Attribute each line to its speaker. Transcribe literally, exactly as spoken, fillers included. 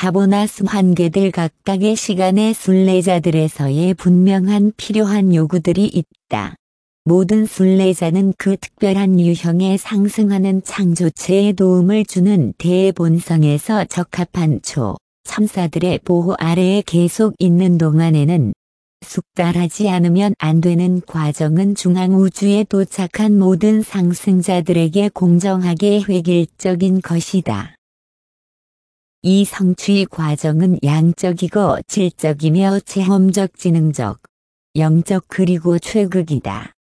Speaker 1: 하보나스 환계들 각각의 시간의 순례자들에서의 분명한 필요한 요구들이 있다. 모든 순례자는 그 특별한 유형에 상승하는 창조체에 도움을 주는 대본성에서 적합한 초, 참사들의 보호 아래에 계속 있는 동안에는 숙달하지 않으면 안 되는 과정은 중앙우주에 도착한 모든 상승자들에게 공정하게 획일적인 것이다. 이 성취 과정은 양적이고 질적이며 체험적 지능적, 영적 그리고 최극이다.